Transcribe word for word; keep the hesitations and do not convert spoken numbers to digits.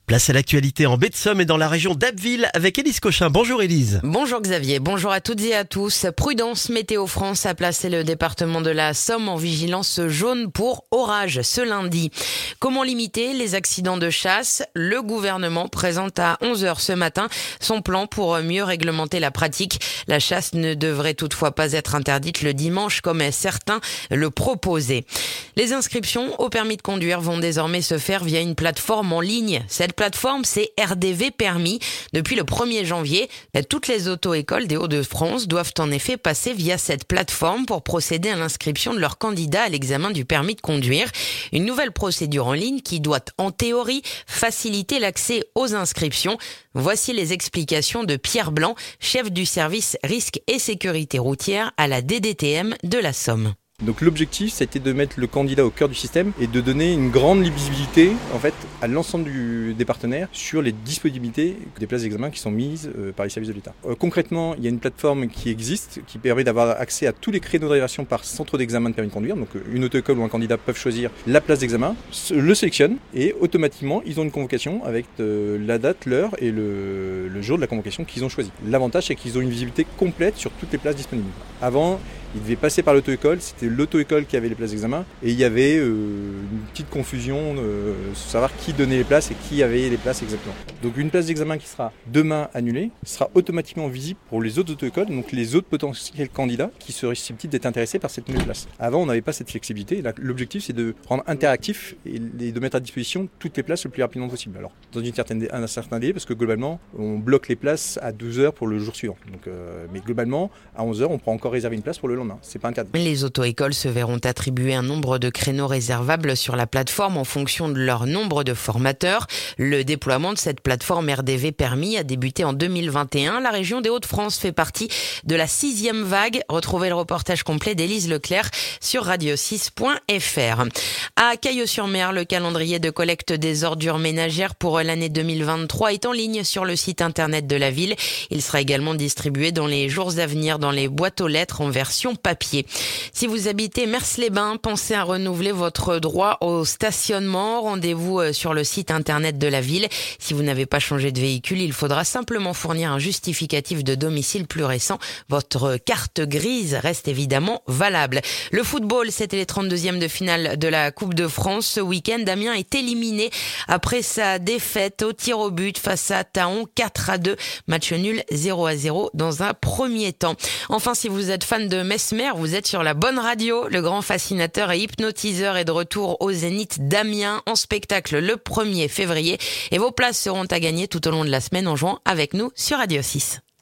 Place à l'actualité en baie de Somme et dans la région d'Abbeville avec Élise Cochin. Bonjour Élise. Bonjour Xavier, bonjour à toutes et à tous. Prudence, Météo France a placé le département de la Somme en vigilance jaune pour orage ce lundi. Comment limiter les accidents de chasse ? Le gouvernement présente à onze heures ce matin son plan pour mieux réglementer la pratique. La chasse ne devrait toutefois pas être interdite le dimanche comme certains le proposaient. Les inscriptions au permis de conduire vont désormais se faire via une plateforme en ligne. Cette plateforme, c'est R D V Permis. Depuis le premier janvier, toutes les auto-écoles des Hauts-de-France doivent en effet passer via cette plateforme pour procéder à l'inscription de leurs candidats à l'examen du permis de conduire. Une nouvelle procédure en ligne qui doit, en théorie, faciliter l'accès aux inscriptions. Voici les explications de Pierre Blanc, chef du service risque et sécurité routière à la D D T M de la Somme. Donc l'objectif, ça a été de mettre le candidat au cœur du système et de donner une grande lisibilité en fait, à l'ensemble du, des partenaires sur les disponibilités des places d'examen qui sont mises euh, par les services de l'État. Euh, concrètement, il y a une plateforme qui existe, qui permet d'avoir accès à tous les créneaux de réservation par centre d'examen de permis de conduire. Donc une auto-école ou un candidat peuvent choisir la place d'examen, le sélectionnent et automatiquement, ils ont une convocation avec euh, la date, l'heure et le, le jour de la convocation qu'ils ont choisi. L'avantage, c'est qu'ils ont une visibilité complète sur toutes les places disponibles. Avant, ils devaient passer par l'auto-école, c'était l'auto-école qui avait les places d'examen et il y avait euh, une petite confusion euh, sur savoir qui donnait les places et qui avait les places exactement. Donc une place d'examen qui sera demain annulée sera automatiquement visible pour les autres auto-écoles, donc les autres potentiels candidats qui seraient susceptibles d'être intéressés par cette nouvelle place. Avant, on n'avait pas cette flexibilité. Là, l'objectif, c'est de rendre interactif et de mettre à disposition toutes les places le plus rapidement possible. Alors, dans une certaine, un certain délai, parce que globalement, on bloque les places à douze heures pour le jour suivant. Donc, euh, mais globalement, à onze heures, on pourra encore réserver une place pour le lendemain. C'est pas interdit. Les auto-écoles se verront attribuer un nombre de créneaux réservables sur la plateforme en fonction de leur nombre de formateurs. Le déploiement de cette plateforme R D V Permis a débuté en deux mille vingt et un. La région des Hauts-de-France fait partie de la sixième vague. Retrouvez le reportage complet d'Élise Leclerc sur radio six point f r. À Cailleux-sur-Mer, le calendrier de collecte des ordures ménagères pour l'année deux mille vingt-trois est en ligne sur le site internet de la ville. Il sera également distribué dans les jours à venir dans les boîtes aux lettres en version papier. Si vous habitez Mers-les-Bains, pensez à renouveler votre droit au stationnement. Rendez-vous sur le site internet de la ville. Si vous n'avez pas changé de véhicule, il faudra simplement fournir un justificatif de domicile plus récent. Votre carte grise reste évidemment valable. Le football, c'était les trente-deuxièmes de finale de la Coupe de France. Ce week-end, Amiens est éliminé après sa défaite au tir au but face à Thaon quatre à deux. Match nul zéro à zéro dans un premier temps. Enfin, si vous êtes fan de Mesmer, vous êtes sur la bonne radio. Le grand fascinateur et hypnotiseur est de retour au Zénith d'Amiens en spectacle le premier février. Et vos places seront à gagner tout au long de la semaine en jouant avec nous sur Radio six.